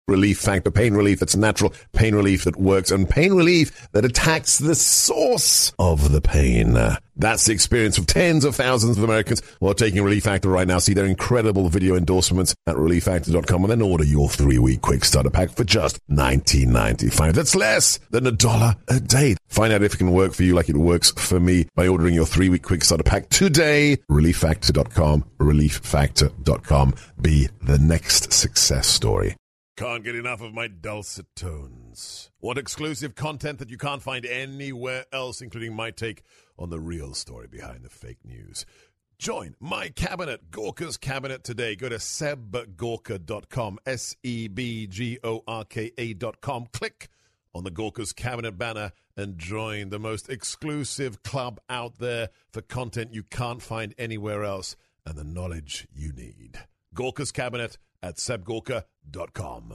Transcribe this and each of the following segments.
Relief Factor, pain relief that's natural, pain relief that works, and pain relief that attacks the source of the pain. That's the experience of tens of thousands of Americans who are taking Relief Factor right now. See their incredible video endorsements at relieffactor.com and then order your 3-week quick starter pack for just $19.95. That's less than $1 a day. Find out if it can work for you like it works for me by ordering your 3-week quick starter pack today. Relieffactor.com, relieffactor.com. Be the next success story. Can't get enough of my dulcet tones. Want exclusive content that you can't find anywhere else, including my take on the real story behind the fake news? Join my cabinet, Gorka's Cabinet, today. Go to sebgorka.com, sebgorka.com. Click on the Gorka's Cabinet banner and join the most exclusive club out there for content you can't find anywhere else and the knowledge you need. Gorka's Cabinet at sebgorka.com.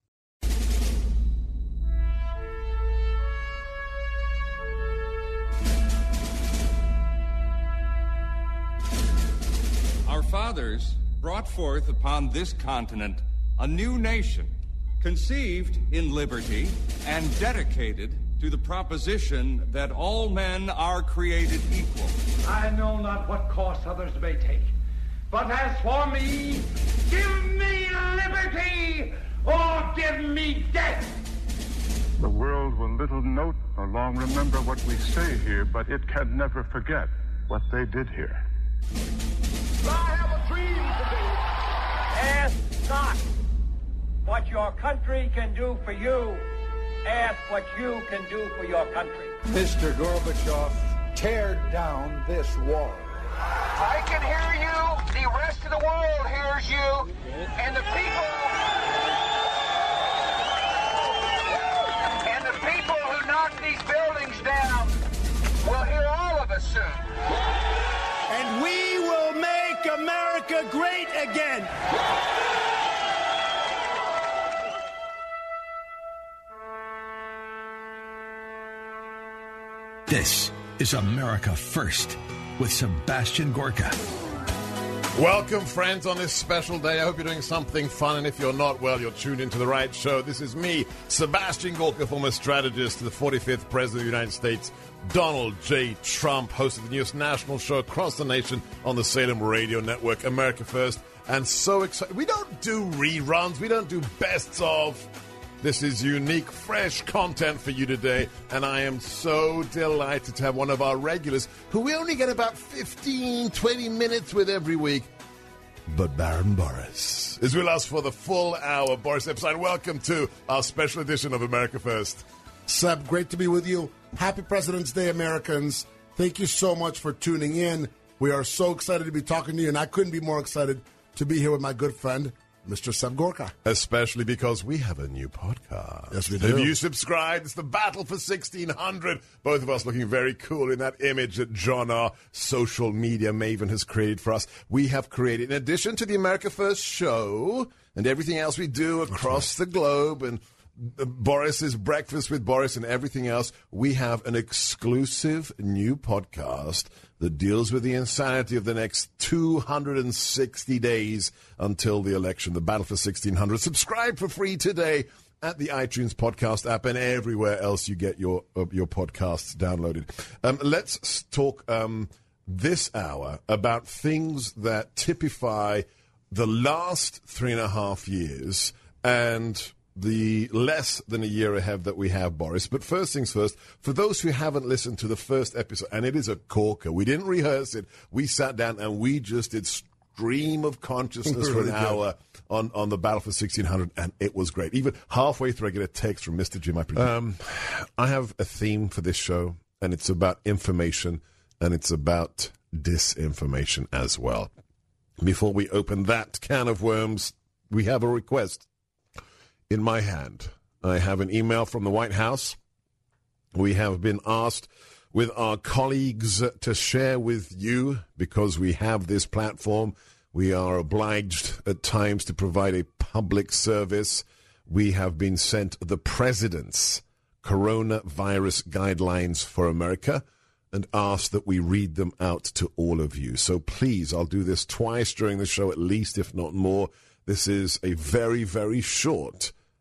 Our fathers brought forth upon this continent a new nation, conceived in liberty and dedicated to the proposition that all men are created equal. I know not what course others may take, but as for me, give me liberty or give me death. The world will little note nor long remember what we say here, but it can never forget what they did here. I have a dream today. Ask not what your country can do for you. Ask what you can do for your country. Mr. Gorbachev, tear down this wall. I can hear you. The rest of the world hears you. And the people who knock these buildings down will hear all of us soon. And we will make America great again. This is America First with Sebastian Gorka. Welcome, friends, on this special day. I hope you're doing something fun, and if you're not, well, you're tuned into the right show. This is me, Sebastian Gorka, former strategist to the 45th President of the United States, Donald J. Trump, host of the newest national show across the nation on the Salem Radio Network, America First, and so excited. We don't do reruns. We don't do bests of. This is unique, fresh content for you today, and I am so delighted to have one of our regulars, who we only get about 15, 20 minutes with every week. But Baron Boris is with us for the full hour. Boris Epstein, welcome to our special edition of America First. Seb, great to be with you. Happy President's Day, Americans. Thank you so much for tuning in. We are so excited to be talking to you, and I couldn't be more excited to be here with my good friend, Mr. Seb Gorka. Especially because we have a new podcast. Yes, we do. Have you subscribed? It's the Battle for 1600. Both of us looking very cool in that image that John, our social media maven, has created for us. We have created, in addition to the America First show and everything else we do across the globe and Boris's Breakfast with Boris and everything else, we have an exclusive new podcast that deals with the insanity of the next 260 days until the election, the Battle for 1600. Subscribe for free today at the iTunes podcast app and everywhere else you get your podcasts downloaded. Let's talk this hour about things that typify the last 3.5 years and the less than a year ahead that we have, Boris. But first things first, for those who haven't listened to the first episode, and it is a corker, we didn't rehearse it, we sat down and we just did stream of consciousness for an hour on the Battle for 1600, and it was great. Even halfway through, I get a text from Mr. Jim. I have a theme for this show, and it's about information, and it's about disinformation as well. Before we open that can of worms, we have a request. In my hand, I have an email from the White House. We have been asked with our colleagues to share with you, because we have this platform. We are obliged at times to provide a public service. We have been sent the President's coronavirus guidelines for America and asked that we read them out to all of you. So please, I'll do this twice during the show at least, if not more. This is a very, very short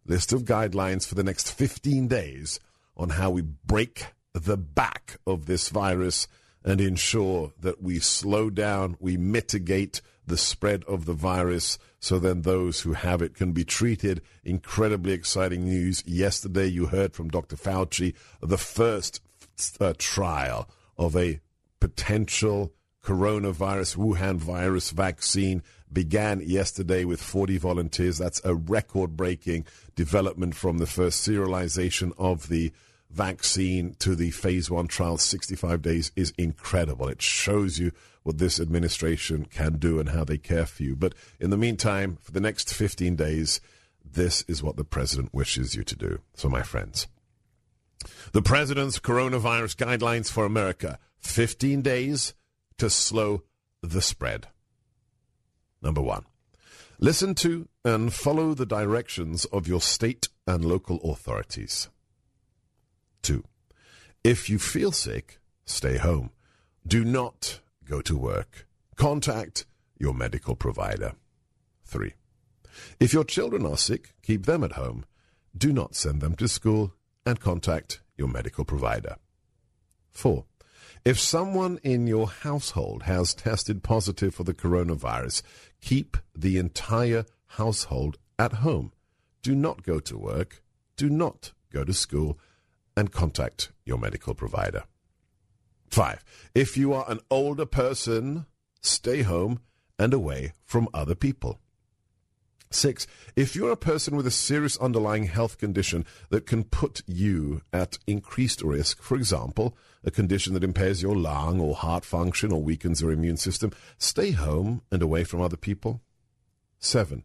list of guidelines for the next 15 days on how we break the back of this virus and ensure that we slow down, we mitigate the spread of the virus so then those who have it can be treated. Incredibly exciting news. Yesterday you heard from Dr. Fauci the first trial of a potential coronavirus, Wuhan virus vaccine began yesterday with 40 volunteers. That's a record-breaking development from the first serialization of the vaccine to the phase 1 trial. 65 days is incredible. It shows you what this administration can do and how they care for you. But in the meantime, for the next 15 days, this is what the president wishes you to do. So, my friends, the president's coronavirus guidelines for America, 15 days to slow the spread. Number 1, listen to and follow the directions of your state and local authorities. 2, if you feel sick, stay home. Do not go to work. Contact your medical provider. 3, if your children are sick, keep them at home. Do not send them to school and contact your medical provider. 4, if someone in your household has tested positive for the coronavirus, keep the entire household at home. Do not go to work. Do not go to school and contact your medical provider. 5, if you are an older person, stay home and away from other people. 6, if you're a person with a serious underlying health condition that can put you at increased risk, for example, a condition that impairs your lung or heart function or weakens your immune system, stay home and away from other people. 7,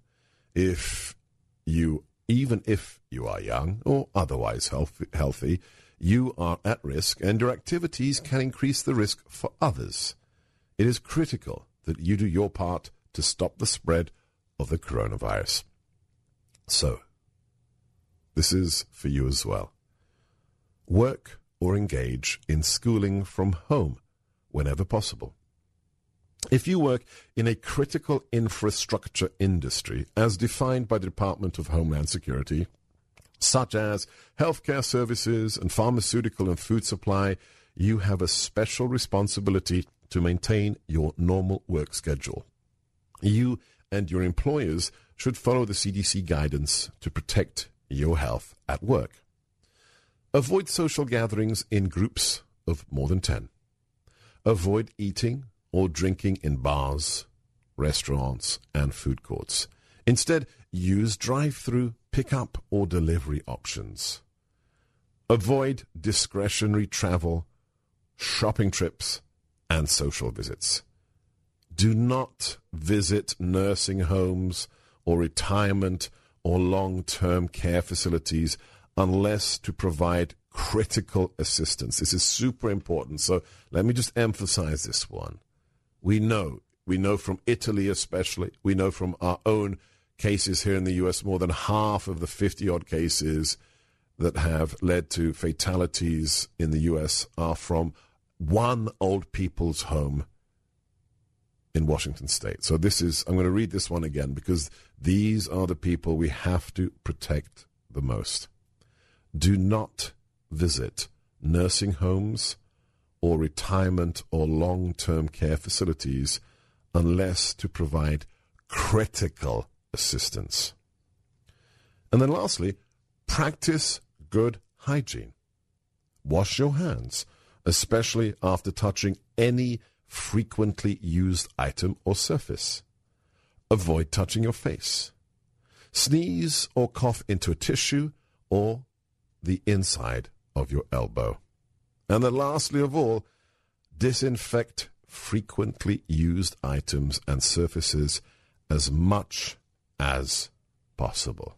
even if you are young or otherwise healthy, you are at risk and your activities can increase the risk for others. It is critical that you do your part to stop the spread of the coronavirus. So, this is for you as well. Work or engage in schooling from home whenever possible. If you work in a critical infrastructure industry as defined by the Department of Homeland Security, such as healthcare services and pharmaceutical and food supply, you have a special responsibility to maintain your normal work schedule. You and your employers should follow the CDC guidance to protect your health at work. Avoid social gatherings in groups of more than 10. Avoid eating or drinking in bars, restaurants, and food courts. Instead, use drive-through, pick-up, or delivery options. Avoid discretionary travel, shopping trips, and social visits. Do not visit nursing homes or retirement or long-term care facilities unless to provide critical assistance. This is super important. So let me just emphasize this one. We know from Italy especially, we know from our own cases here in the U.S., more than half of the 50-odd cases that have led to fatalities in the U.S. are from one old people's home in Washington State. So I'm going to read this one again because these are the people we have to protect the most. Do not visit nursing homes or retirement or long-term care facilities unless to provide critical assistance. And then lastly, practice good hygiene. Wash your hands, especially after touching any frequently used item or surface. Avoid touching your face. Sneeze or cough into a tissue or the inside of your elbow. And then lastly of all, disinfect frequently used items and surfaces as much as possible.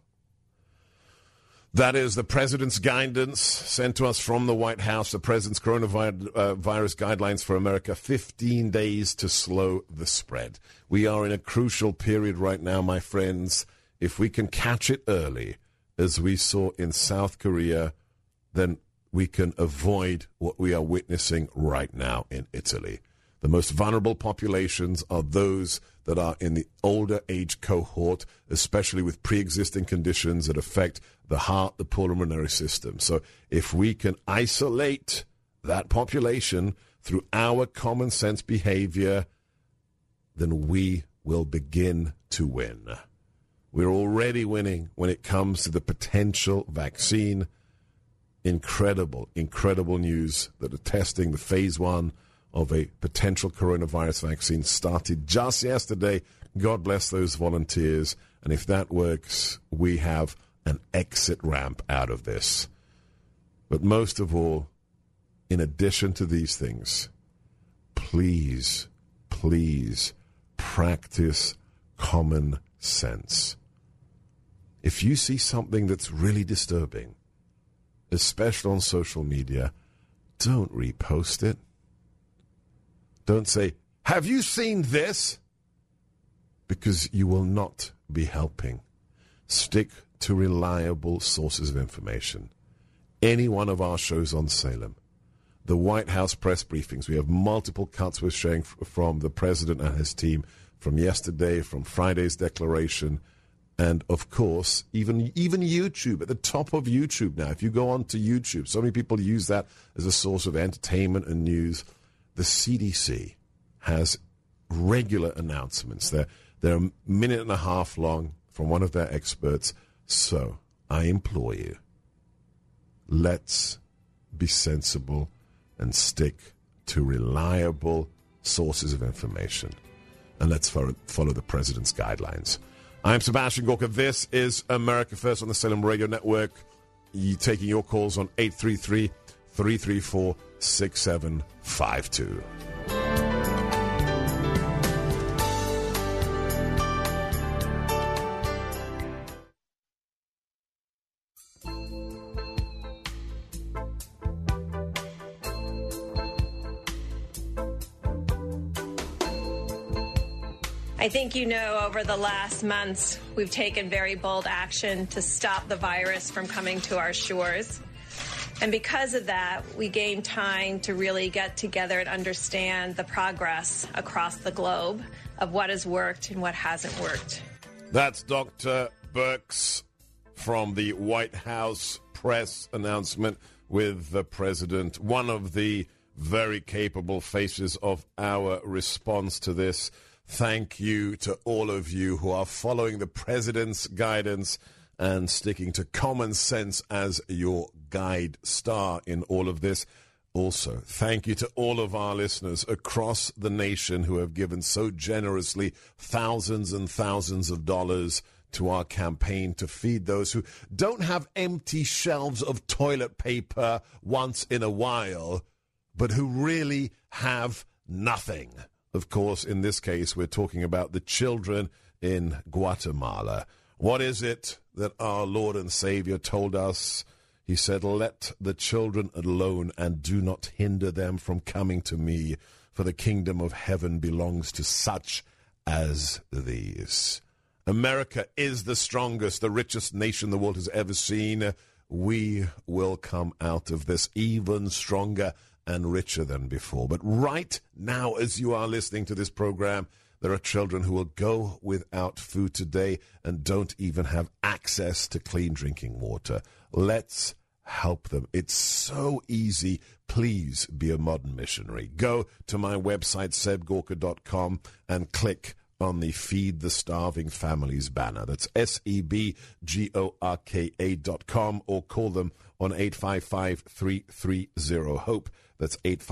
That is the president's guidance sent to us from the White House, the president's coronavirus guidelines for America, 15 days to slow the spread. We are in a crucial period right now, my friends. If we can catch it early, as we saw in South Korea, then we can avoid what we are witnessing right now in Italy. The most vulnerable populations are those that are in the older age cohort, especially with pre-existing conditions that affect the heart, the pulmonary system. So if we can isolate that population through our common sense behavior, then we will begin to win. We're already winning when it comes to the potential vaccine. Incredible news that the testing, the phase 1 of a potential coronavirus vaccine started just yesterday. God bless those volunteers. And if that works, we have an exit ramp out of this. But most of all, in addition to these things, please practice common sense. If you see something that's really disturbing, especially on social media, don't repost it. Don't say, "Have you seen this?" Because you will not be helping. Stick to reliable sources of information. Any one of our shows on Salem, the White House press briefings, we have multiple cuts we're sharing from the president and his team from yesterday, from Friday's declaration, and of course, even YouTube, at the top of YouTube now. If you go on to YouTube, so many people use that as a source of entertainment and news. The CDC has regular announcements. They're a minute and a half long from one of their experts. So I implore you, let's be sensible and stick to reliable sources of information. And let's follow the president's guidelines. I'm Sebastian Gorka. This is America First on the Salem Radio Network. Taking your calls on 833-334-6752. I think you know over the last months, we've taken very bold action to stop the virus from coming to our shores. And because of that, we gained time to really get together and understand the progress across the globe of what has worked and what hasn't worked. That's Dr. Birx from the White House press announcement with the president, one of the very capable faces of our response to this. Thank you to all of you who are following the president's guidance and sticking to common sense as your guide star in all of this. Also, thank you to all of our listeners across the nation who have given so generously thousands and thousands of dollars to our campaign to feed those who don't have empty shelves of toilet paper once in a while, but who really have nothing. Of course, in this case, we're talking about the children in Guatemala. What is it that our Lord and Savior told us? He said, "Let the children alone and do not hinder them from coming to me, for the kingdom of heaven belongs to such as these." America is the strongest, the richest nation the world has ever seen. We will come out of this even stronger and richer than before. But right now, as you are listening to this program, there are children who will go without food today and don't even have access to clean drinking water. Let's help them. It's so easy. Please be a modern missionary. Go to my website, sebgorka.com, and click on the Feed the Starving Families banner. That's SEBGORKA.com, or call them on 855-330-HOPE. That's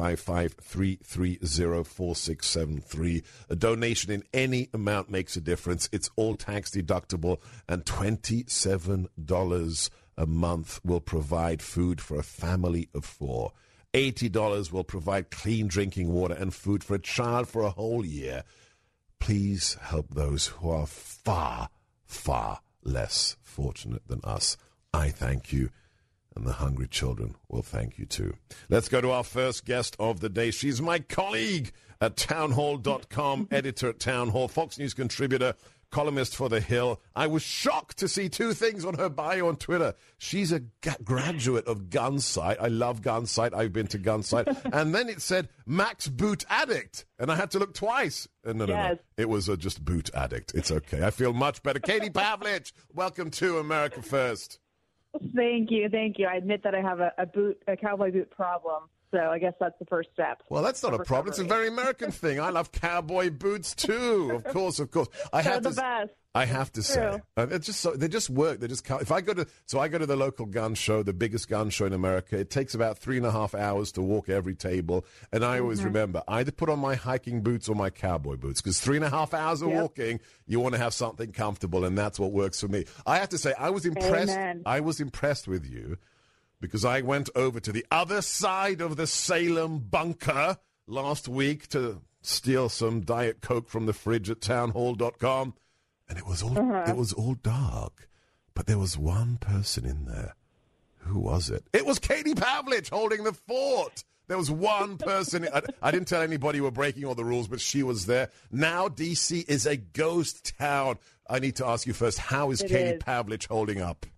855-330-4673. A donation in any amount makes a difference. It's all tax deductible, and $27 a month will provide food for a family of 4. $80 will provide clean drinking water and food for a child for a whole year. Please help those who are far, far less fortunate than us. I thank you, and the hungry children will thank you too. Let's go to our first guest of the day. She's my colleague at townhall.com, editor at Town Hall, Fox News contributor, columnist for The Hill. I was shocked to see two things on her bio on Twitter. She's a graduate of Gunsight. I love Gunsight. I've been to Gunsight. And then it said Max Boot Addict. And I had to look twice. No. It was just Boot Addict. It's okay. I feel much better. Katie Pavlich, welcome to America First. Thank you. I admit that I have a cowboy boot problem. So I guess that's the first step. Well, that's not a problem. It's a very American thing. I love cowboy boots too. Of course. I have to say, they just work. They just can't. If I go to the local gun show, the biggest gun show in America. It takes about 3.5 hours to walk every table, and I always remember either put on my hiking boots or my cowboy boots, because 3.5 hours of walking, you want to have something comfortable, and that's what works for me. I have to say, I was impressed. Amen. I was impressed with you, because I went over to the other side of the Salem bunker last week to steal some Diet Coke from the fridge at townhall.com, and it was all dark. But there was one person in there. Who was it? It was Katie Pavlich holding the fort. There was one person. I didn't tell anybody we're breaking all the rules, but she was there. Now D.C. is a ghost town. I need to ask you first, how is Katie Pavlich holding up?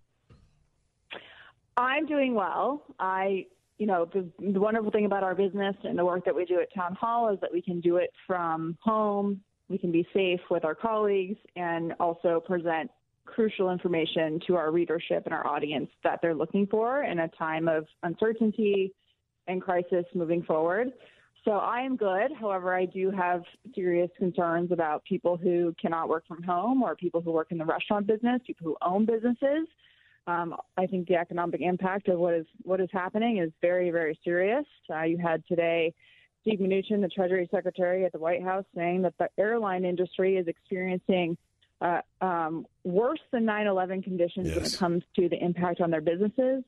I'm doing well. The wonderful thing about our business and the work that we do at Town Hall is that we can do it from home. We can be safe with our colleagues and also present crucial information to our readership and our audience that they're looking for in a time of uncertainty and crisis moving forward. So I am good. However, I do have serious concerns about people who cannot work from home, or people who work in the restaurant business, people who own businesses. I think the economic impact of what is happening is very, very serious. You had today Steve Mnuchin, the Treasury Secretary at the White House, saying that the airline industry is experiencing worse than 9/11 conditions when it comes to the impact on their businesses.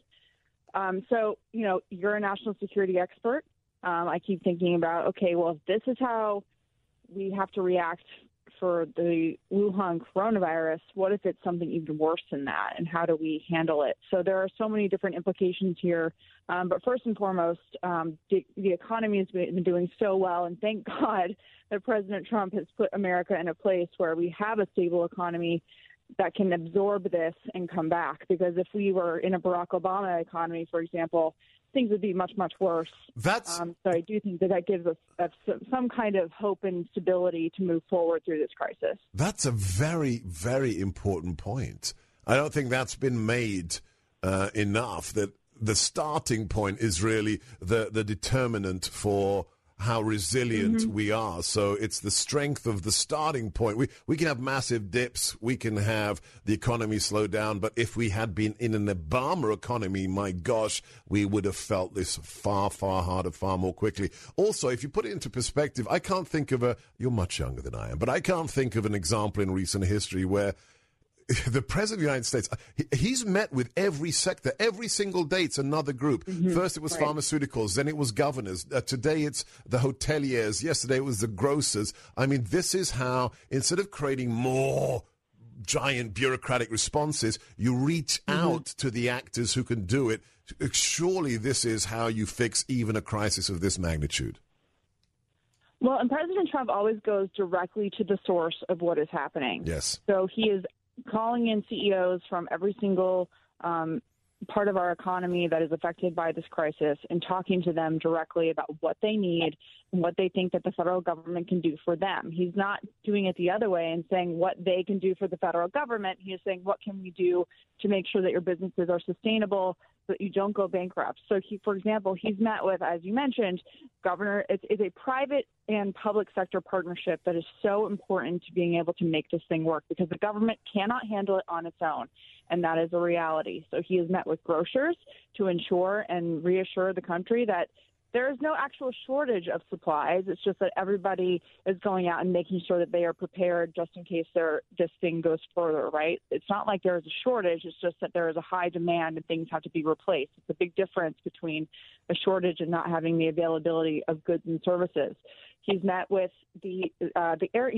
So, you're a national security expert. I keep thinking about, okay, well, if this is how we have to react for the Wuhan coronavirus, what if it's something even worse than that, and how do we handle it? So there are so many different implications here. But first and foremost, the economy has been doing so well, and thank God that President Trump has put America in a place where we have a stable economy that can absorb this and come back. Because if we were in a Barack Obama economy, for example, things would be much, much worse. So I do think that gives us some kind of hope and stability to move forward through this crisis. That's a very, very important point. I don't think that's been made enough, that the starting point is really the determinant for how resilient we are. So it's the strength of the starting point. We can have massive dips. We can have the economy slow down. But if we had been in an Obama economy, my gosh, we would have felt this far, far harder, far more quickly. Also, if you put it into perspective, I can't think of you're much younger than I am, but I can't think of an example in recent history where the President of the United States, he's met with every sector. Every single day, it's another group. First, it was pharmaceuticals. Then it was governors. Today, it's the hoteliers. Yesterday, it was the grocers. I mean, this is how, instead of creating more giant bureaucratic responses, you reach out to the actors who can do it. Surely this is how you fix even a crisis of this magnitude. Well, and President Trump always goes directly to the source of what is happening. Yes. So he is calling in CEOs from every single part of our economy that is affected by this crisis and talking to them directly about what they need and what they think that the federal government can do for them. He's not doing it the other way and saying what they can do for the federal government. He is saying, what can we do to make sure that your businesses are sustainable so that you don't go bankrupt? So, for example, he's met with, as you mentioned, Governor, it's a private and public sector partnership that is so important to being able to make this thing work, because the government cannot handle it on its own, and that is a reality. So he has met with grocers to ensure and reassure the country that there is no actual shortage of supplies. It's just that everybody is going out and making sure that they are prepared just in case this thing goes further, right? It's not like there is a shortage. It's just that there is a high demand and things have to be replaced. It's a big difference between a shortage and not having the availability of goods and services. He's met with he's met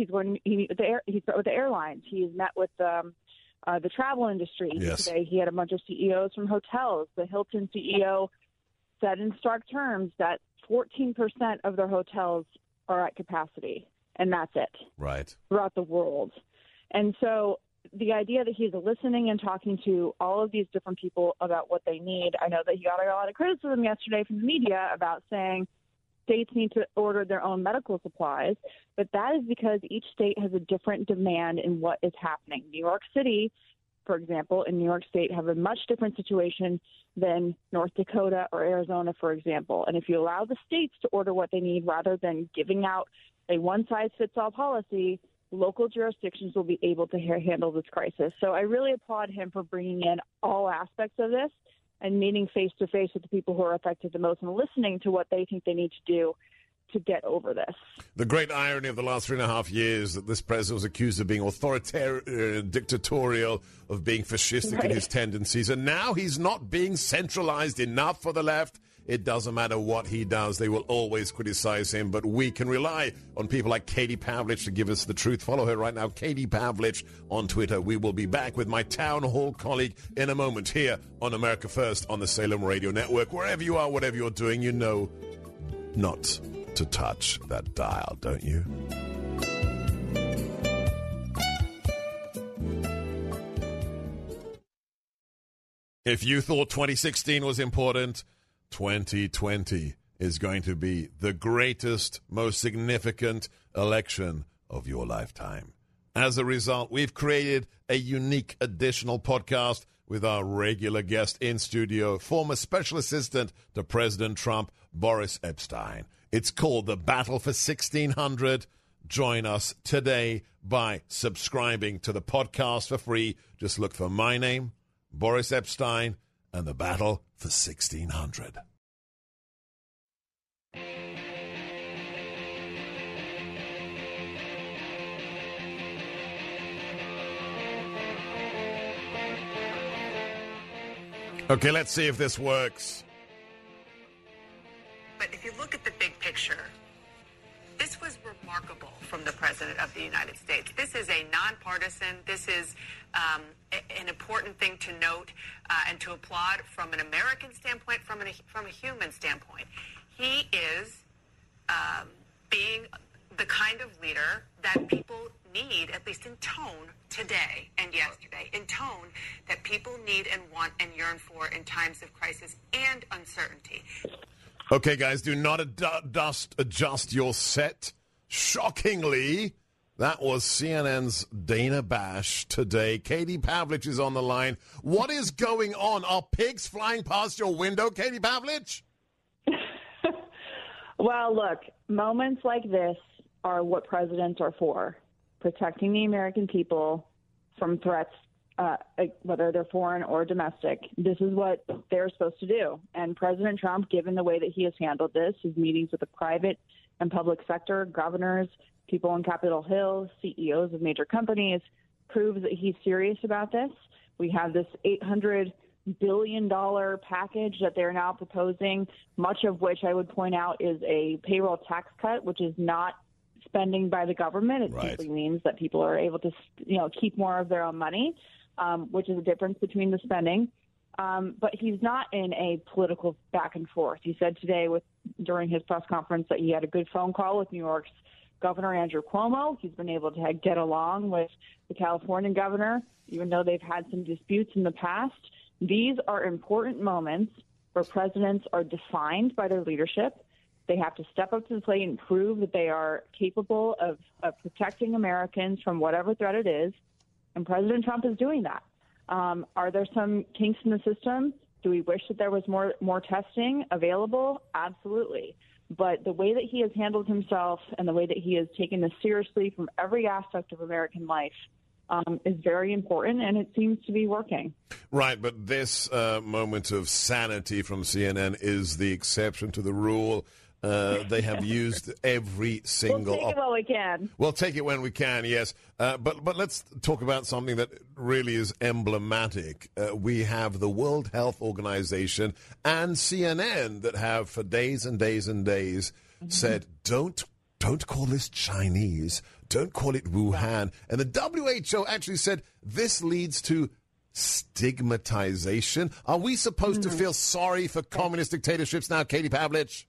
with the airlines. He's met with the travel industry. Yes. Today he had a bunch of CEOs from hotels. The Hilton CEO said in stark terms that 14% of their hotels are at capacity, and that's it. Right. Throughout the world. And so the idea that he's listening and talking to all of these different people about what they need, I know that he got a lot of criticism yesterday from the media about saying states need to order their own medical supplies, but that is because each state has a different demand in what is happening. New York City, for example, in New York State have a much different situation than North Dakota or Arizona, for example. And if you allow the states to order what they need rather than giving out a one-size-fits-all policy, local jurisdictions will be able to handle this crisis. So I really applaud him for bringing in all aspects of this and meeting face-to-face with the people who are affected the most and listening to what they think they need to do to get over this. The great irony of the last 3.5 years that this president was accused of being authoritarian, dictatorial, of being fascistic in his tendencies, and now he's not being centralized enough for the left. It doesn't matter what he does. They will always criticize him, but we can rely on people like Katie Pavlich to give us the truth. Follow her right now, Katie Pavlich on Twitter. We will be back with my town hall colleague in a moment here on America First on the Salem Radio Network. Wherever you are, whatever you're doing, you know not to touch that dial, don't you? If you thought 2016 was important, 2020 is going to be the greatest, most significant election of your lifetime. As a result, we've created a unique additional podcast with our regular guest in studio, former special assistant to President Trump, Boris Epshteyn. It's called The Battle for 1600. Join us today by subscribing to the podcast for free. Just look for my name, Boris Epshteyn, and The Battle for 1600. Okay, let's see if this works. But if you look at the big picture, this was remarkable from the President of the United States. This is a nonpartisan, this is an important thing to note and to applaud from an American standpoint, from a human standpoint. He is being the kind of leader that people need, at least in tone, today and yesterday, in tone that people need and want and yearn for in times of crisis and uncertainty. Okay, guys, do not adjust your set. Shockingly, that was CNN's Dana Bash today. Katie Pavlich is on the line. What is going on? Are pigs flying past your window, Katie Pavlich? Well, look, moments like this are what presidents are for, protecting the American people from threats, whether they're foreign or domestic. This is what they're supposed to do. And President Trump, given the way that he has handled this, his meetings with the private and public sector, governors, people on Capitol Hill, CEOs of major companies, proves that he's serious about this. We have this $800 billion package that they're now proposing, much of which I would point out is a payroll tax cut, which is not spending by the government. It simply means that people are able to, keep more of their own money, which is a difference between the spending. But he's not in a political back and forth. He said today during his press conference that he had a good phone call with New York's Governor Andrew Cuomo. He's been able to get along with the California governor, even though they've had some disputes in the past. These are important moments where presidents are defined by their leadership. They have to step up to the plate and prove that they are capable of protecting Americans from whatever threat it is. And President Trump is doing that. Are there some kinks in the system? Do we wish that there was more testing available? Absolutely. But the way that he has handled himself and the way that he has taken this seriously from every aspect of American life is very important, and it seems to be working. Right, but this moment of sanity from CNN is the exception to the rule. They have used every single... We'll take it while we can. We'll take it when we can, yes. But let's talk about something that really is emblematic. We have the World Health Organization and CNN that have for days and days and days said, don't call this Chinese. Don't call it Wuhan. And the WHO actually said this leads to stigmatization. Are we supposed to feel sorry for communist dictatorships now, Katie Pavlich?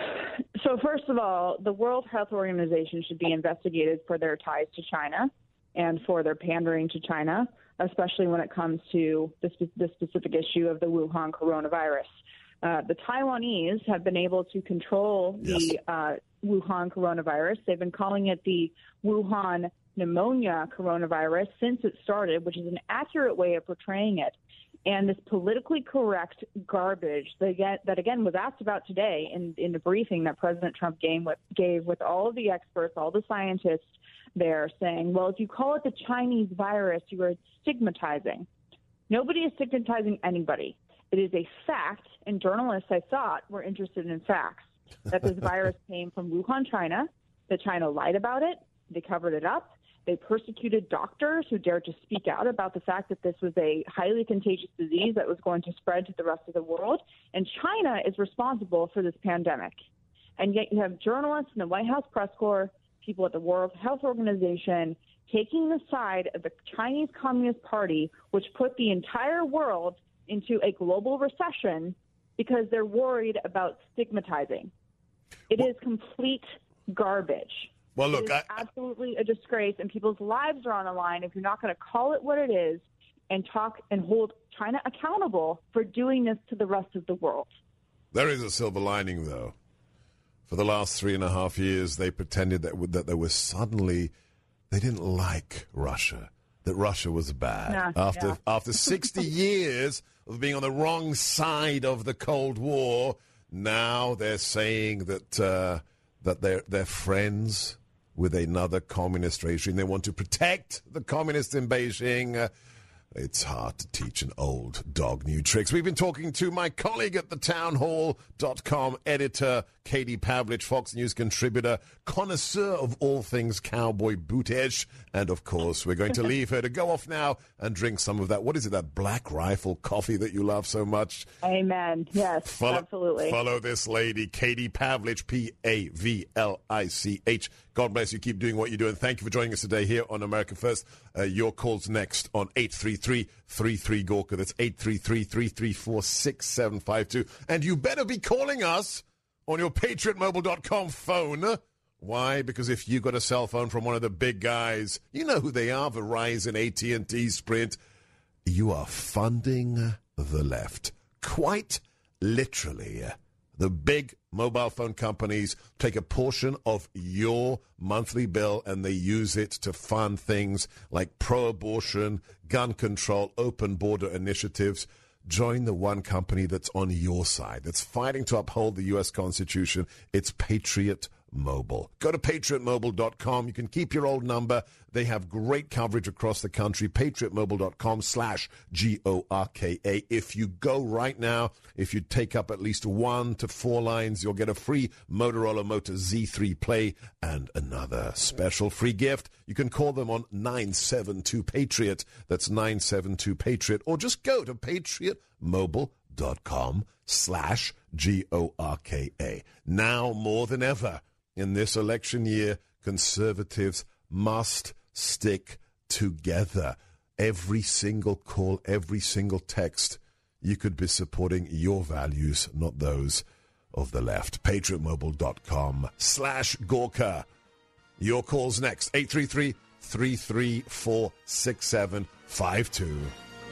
So first of all, the World Health Organization should be investigated for their ties to China. and for their pandering to China, especially when it comes to the specific issue of the Wuhan coronavirus. The Taiwanese have been able to control the Wuhan coronavirus. They've been calling it the Wuhan pneumonia coronavirus since it started, which is an accurate way of portraying it. And this politically correct garbage that again was asked about today in the briefing that President Trump gave with all of the experts, all the scientists there, saying, well, if you call it the Chinese virus, you are stigmatizing. Nobody is stigmatizing anybody. It is a fact, and journalists, I thought, were interested in facts, that this virus came from Wuhan, China, that China lied about it, they covered it up, they persecuted doctors who dared to speak out about the fact that this was a highly contagious disease that was going to spread to the rest of the world, and China is responsible for this pandemic. And yet you have journalists in the White House press corps, people at the World Health Organization, taking the side of the Chinese Communist Party, which put the entire world into a global recession because they're worried about stigmatizing. It is complete garbage. Well, look, it's absolutely a disgrace, and people's lives are on the line if you're not going to call it what it is and talk and hold China accountable for doing this to the rest of the world. There is a silver lining, though. For the last 3.5 years, they pretended that there was suddenly, they didn't like Russia, that Russia was bad. After 60 years of being on the wrong side of the Cold War, now they're saying that they're friends with another communist regime. They want to protect the communists in Beijing. It's hard to teach an old dog new tricks. We've been talking to my colleague at the townhall.com editor, Katie Pavlich, Fox News contributor, connoisseur of all things cowboy bootish. And, of course, we're going to leave her to go off now and drink some of that, what is it, that Black Rifle coffee that you love so much? Amen. Yes, absolutely. Follow this lady, Katie Pavlich, Pavlich. God bless you. Keep doing what you do. And thank you for joining us today here on America First. Your call's next on 833-33-GORKA. That's 833-334-6752. And you better be calling us on your PatriotMobile.com phone. Why? Because if you got a cell phone from one of the big guys, you know who they are, Verizon, AT&T, Sprint, you are funding the left. Quite literally. The big mobile phone companies take a portion of your monthly bill and they use it to fund things like pro-abortion, gun control, open border initiatives. Join the one company that's on your side, that's fighting to uphold the U.S. Constitution. It's Patriot Mobile. Go to PatriotMobile.com. You can keep your old number. They have great coverage across the country. PatriotMobile.com/GORKA. If you go right now, if you take up at least 1 to 4 lines, you'll get a free Motorola Moto Z3 Play and another special free gift. You can call them on 972-PATRIOT. That's 972-PATRIOT. Or just go to PatriotMobile.com/GORKA. Now more than ever, in this election year, conservatives must stick together. Every single call, every single text, you could be supporting your values, not those of the left. PatriotMobile.com/GORKA. Your call's next. 833-334-6752.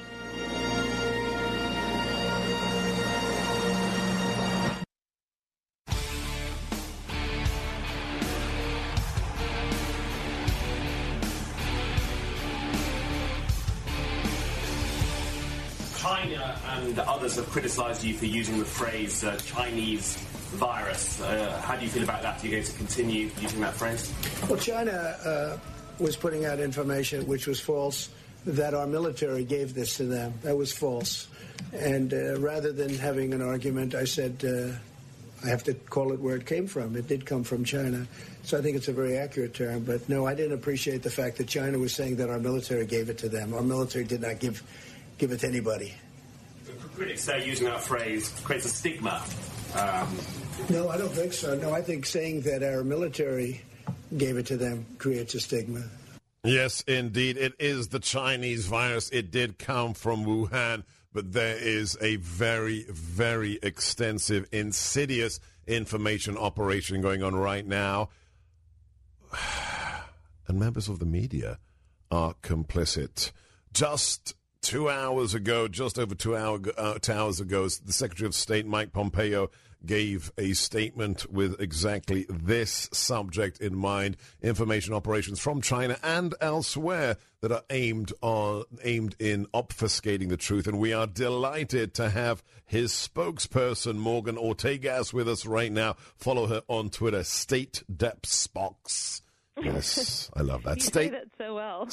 China and others have criticised you for using the phrase Chinese virus. How do you feel about that? Are you going to continue using that phrase? Well, China was putting out information which was false, that our military gave this to them. That was false. And rather than having an argument, I said I have to call it where it came from. It did come from China. So I think it's a very accurate term. But no, I didn't appreciate the fact that China was saying that our military gave it to them. Our military did not give it to anybody. Critics say using that phrase creates a stigma. No, I don't think so. No, I think saying that our military gave it to them creates a stigma. Yes, indeed. It is the Chinese virus. It did come from Wuhan, but there is a very, very extensive, insidious information operation going on right now. And members of the media are complicit. Just 2 hours ago, just over 2 hours ago, the Secretary of State, Mike Pompeo, gave a statement with exactly this subject in mind: information operations from China and elsewhere that are aimed in obfuscating the truth. And we are delighted to have his spokesperson, Morgan Ortagas, with us right now. Follow her on Twitter, State Dep Spox. Yes, I love that. You say that so well.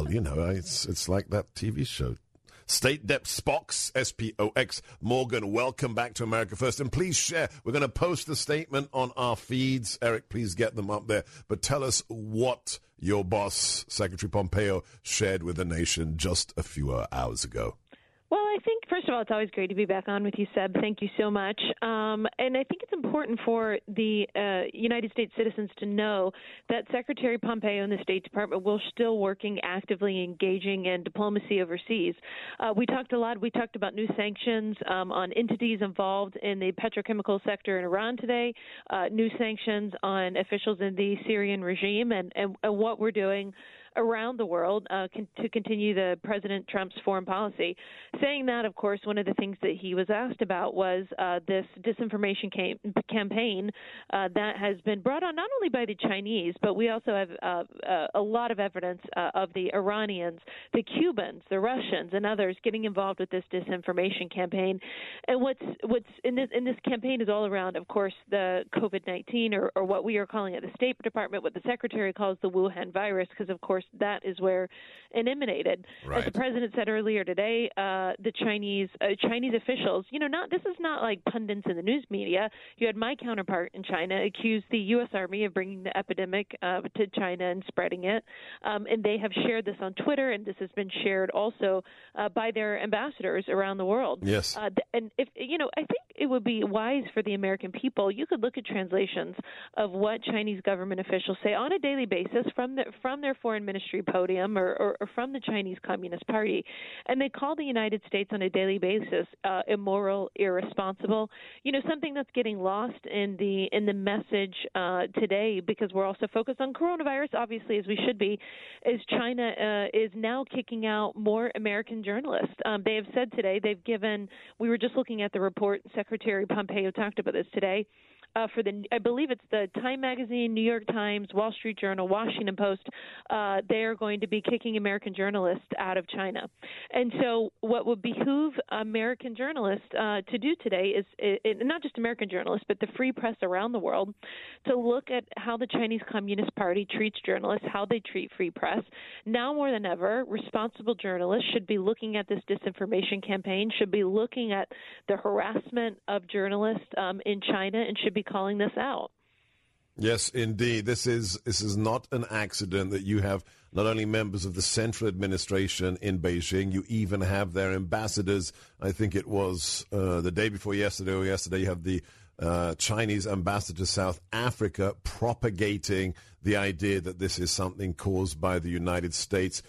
It's like that TV show. State Dep Spox, S-P-O-X. Morgan, welcome back to America First. And please share. We're going to post the statement on our feeds. Eric, please get them up there. But tell us what your boss, Secretary Pompeo, shared with the nation just a few hours ago. Well, I think, first of all, it's always great to be back on with you, Seb. Thank you so much. And I think it's important for the United States citizens to know that Secretary Pompeo and the State Department will still working actively engaging in diplomacy overseas. We talked a lot. We talked about new sanctions on entities involved in the petrochemical sector in Iran today, new sanctions on officials in the Syrian regime, and what we're doing around the world to continue the President Trump's foreign policy. Saying that, of course, one of the things that he was asked about was this disinformation campaign that has been brought on not only by the Chinese, but we also have a lot of evidence of the Iranians, the Cubans, the Russians, and others getting involved with this disinformation campaign. And what's in this campaign is all around, of course, the COVID-19, or what we are calling at the State Department, what the Secretary calls the Wuhan virus, because, of course, that is where it emanated. Right. As the president said earlier today, the Chinese officials, this is not like pundits in the news media. You had my counterpart in China accuse the U.S. Army of bringing the epidemic to China and spreading it, and they have shared this on Twitter, and this has been shared also by their ambassadors around the world. Yes. And if I think it would be wise for the American people. You could look at translations of what Chinese government officials say on a daily basis from their foreign ministry podium or from the Chinese Communist Party, and they call the United States on a daily basis immoral, irresponsible. Something that's getting lost in the message today, because we're also focused on coronavirus, obviously, as we should be, is China is now kicking out more American journalists. They have said today we were just looking at the report, Secretary Pompeo talked about this today, I believe it's the Time Magazine, New York Times, Wall Street Journal, Washington Post, they are going to be kicking American journalists out of China. And so what would behoove American journalists to do today is not just American journalists, but the free press around the world, to look at how the Chinese Communist Party treats journalists, how they treat free press. Now more than ever, responsible journalists should be looking at this disinformation campaign, should be looking at the harassment of journalists in China, and should be calling this out. Yes, indeed. This is not an accident that you have not only members of the central administration in Beijing, you even have their ambassadors. I think it was the day before yesterday or yesterday, you have the Chinese ambassador to South Africa propagating the idea that this is something caused by the United States.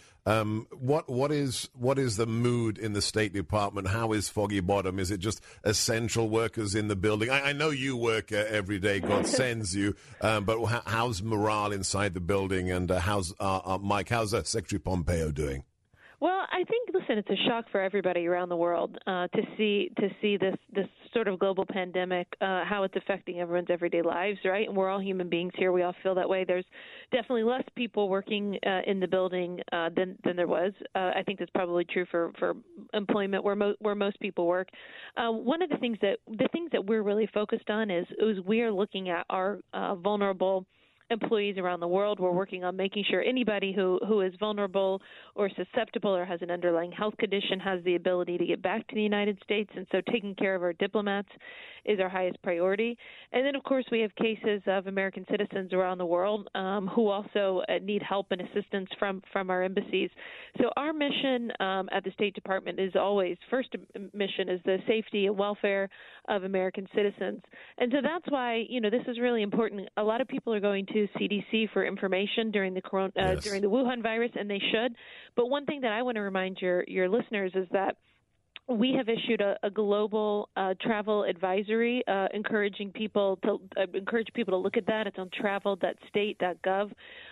What is the mood in the State Department? How is Foggy Bottom? Is it just essential workers in the building? I know you work every day. God sends you. But how's morale inside the building? And how's Mike? How's Secretary Pompeo doing? Well, I think, listen, it's a shock for everybody around the world to see this sort of global pandemic, how it's affecting everyone's everyday lives, right? And we're all human beings here. We all feel that way. There's definitely less people working in the building than there was. I think that's probably true for employment where most people work. One of the things that we're really focused on is we are looking at our vulnerable employees around the world. We're working on making sure anybody who is vulnerable or susceptible or has an underlying health condition has the ability to get back to the United States. And so taking care of our diplomats is our highest priority. And then, of course, we have cases of American citizens around the world who also need help and assistance from our embassies. So our mission at the State Department is always, first mission is the safety and welfare of American citizens. And so that's why, this is really important. A lot of people are going to CDC for information during the Wuhan virus, and they should. But one thing that I want to remind your listeners is that we have issued a global travel advisory, encouraging people to look at that. It's on travel.state.gov.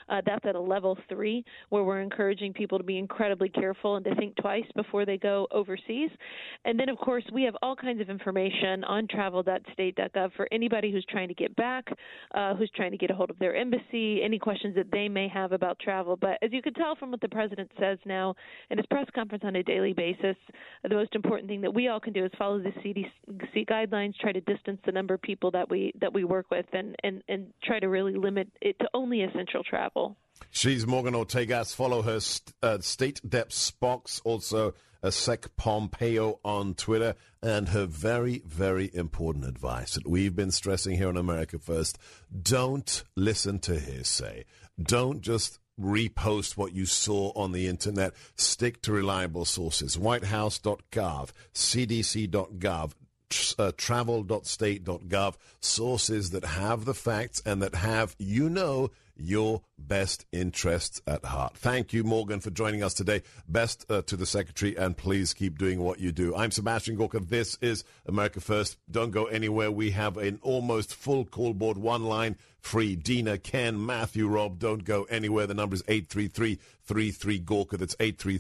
That's at a level 3, where we're encouraging people to be incredibly careful and to think twice before they go overseas. And then, of course, we have all kinds of information on travel.state.gov for anybody who's trying to get back, who's trying to get a hold of their embassy, any questions that they may have about travel. But as you can tell from what the president says now in his press conference on a daily basis, the most important thing that we all can do is follow the CDC guidelines, try to distance the number of people that we work with, and try to really limit it to only essential travel. She's Morgan Ortagas. Follow her State Dep Spox, also Sec Pompeo on Twitter, and her very, very important advice that we've been stressing here on America First. Don't listen to hearsay. Don't just repost what you saw on the internet. Stick to reliable sources. Whitehouse.gov, CDC.gov, travel.state.gov, sources that have the facts and that have, your best interests at heart. Thank you, Morgan, for joining us today. Best to the Secretary, and please keep doing what you do. I'm Sebastian Gorka. This is America First. Don't go anywhere. We have an almost full call board, one line free. Dina, Ken, Matthew, Rob, don't go anywhere. The number is 833-33-GORKA. That's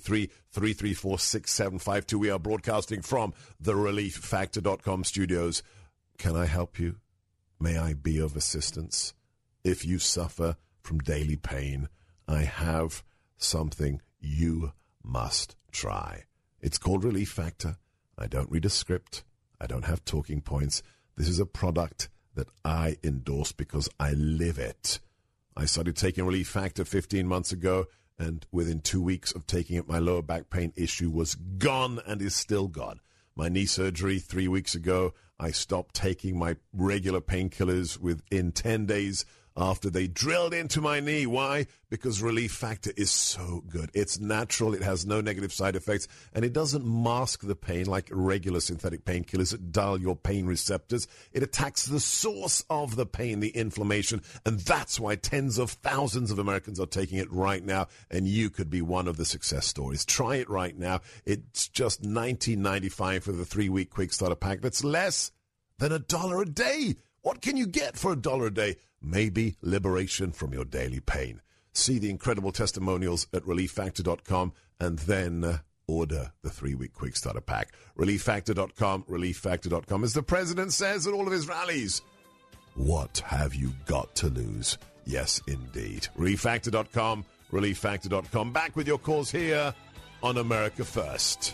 833-334-6752. We are broadcasting from the ReliefFactor.com studios. Can I help you? May I be of assistance? If you suffer from daily pain, I have something you must try. It's called Relief Factor. I don't read a script. I don't have talking points. This is a product that I endorse because I live it. I started taking Relief Factor 15 months ago, and within 2 weeks of taking it, my lower back pain issue was gone and is still gone. My knee surgery 3 weeks ago, I stopped taking my regular painkillers within 10 days after they drilled into my knee. Why? Because Relief Factor is so good. It's natural, it has no negative side effects, and it doesn't mask the pain like regular synthetic painkillers that dull your pain receptors. It attacks the source of the pain, the inflammation, and that's why tens of thousands of Americans are taking it right now, and you could be one of the success stories. Try it right now. It's just $19.95 for the 3-week quick starter pack. That's less than $1 a day. What can you get for $1 a day? Maybe liberation from your daily pain. See the incredible testimonials at ReliefFactor.com and then order the 3-week quick starter pack. ReliefFactor.com, ReliefFactor.com. As the president says at all of his rallies, what have you got to lose? Yes, indeed. ReliefFactor.com, ReliefFactor.com. Back with your calls here on America First.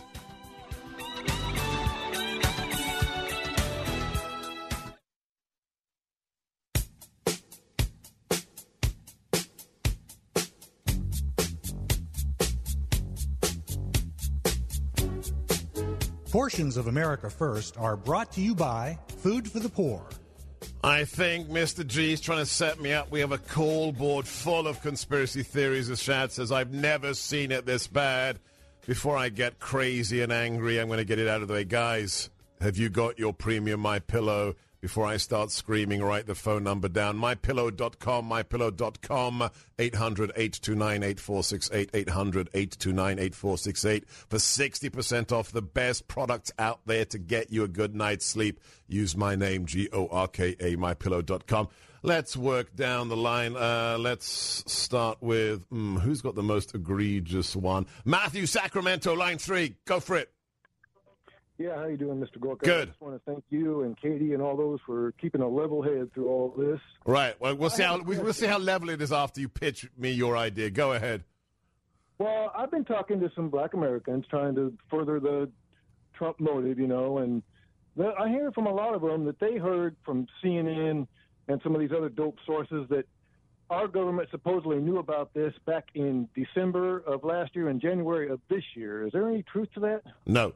Portions of America First are brought to you by Food for the Poor. I think Mr. G is trying to set me up. We have a call board full of conspiracy theories, as Shad says. I've never seen it this bad. Before I get crazy and angry, I'm going to get it out of the way. Guys, have you got your premium MyPillow? Before I start screaming, write the phone number down. MyPillow.com, MyPillow.com, 800-829-8468, 800-829-8468. For 60% off the best products out there to get you a good night's sleep. Use my name, Gorka, MyPillow.com. Let's work down the line. Let's start with, who's got the most egregious one? Matthew, Sacramento, line 3. Go for it. Yeah, how you doing, Mr. Gorka? Good. I just want to thank you and Katie and all those for keeping a level head through all this. Right. Well, we'll see how level it is after you pitch me your idea. Go ahead. Well, I've been talking to some black Americans trying to further the Trump motive, and I hear from a lot of them that they heard from CNN and some of these other dope sources that our government supposedly knew about this back in December of last year and January of this year. Is there any truth to that? No.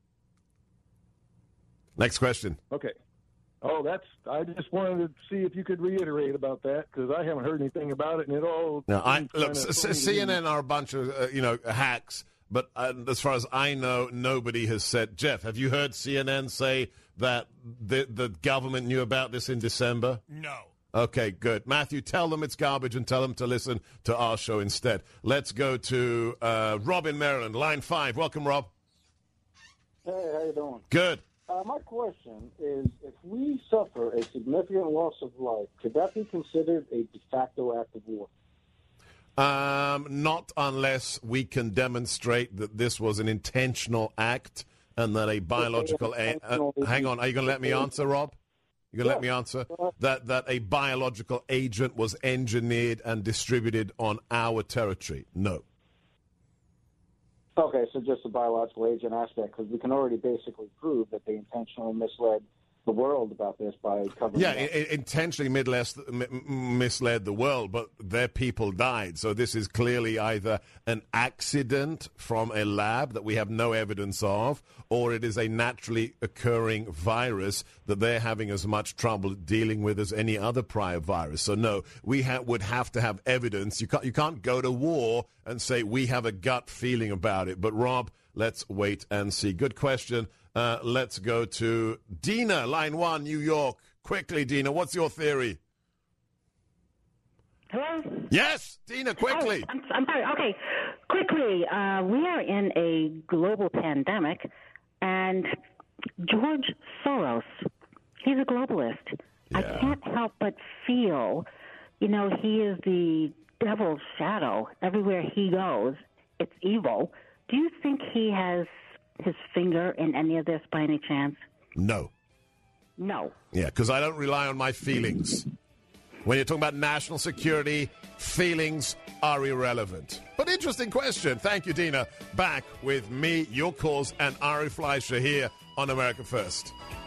Next question. Okay. I just wanted to see if you could reiterate about that, because I haven't heard anything about it, and it all... No, CNN are a bunch of, hacks, but as far as I know, nobody has said... Jeff, have you heard CNN say that the government knew about this in December? No. Okay, good. Matthew, tell them it's garbage and tell them to listen to our show instead. Let's go to Rob in Maryland, line 5. Welcome, Rob. Hey, how you doing? Good. My question is, if we suffer a significant loss of life, could that be considered a de facto act of war? Not unless we can demonstrate that this was an intentional act and that a biological... hang on, are you going to let me answer, Rob? You going to let me answer? That a biological agent was engineered and distributed on our territory? No. Okay, so just the biological agent aspect, because we can already basically prove that they intentionally misled the world about this by covering intentionally misled the world, but their people died. So this is clearly either an accident from a lab that we have no evidence of, or it is a naturally occurring virus that they're having as much trouble dealing with as any other prior virus. So no, we would have to have evidence. You can't go to war and say we have a gut feeling about it. But Rob, let's wait and see. Good question. Let's go to Dina, line 1, New York. Quickly, Dina, what's your theory? Hello? Yes, Dina, quickly. Oh, I'm sorry. Okay, quickly. We are in a global pandemic, and George Soros, he's a globalist. Yeah. I can't help but feel, he is the devil's shadow. Everywhere he goes, it's evil. Do you think he has his finger in any of this by any chance? No. No. Yeah, because I don't rely on my feelings. When you're talking about national security, feelings are irrelevant. But interesting question. Thank you, Dina. Back with me, your calls, and Ari Fleischer here on America First.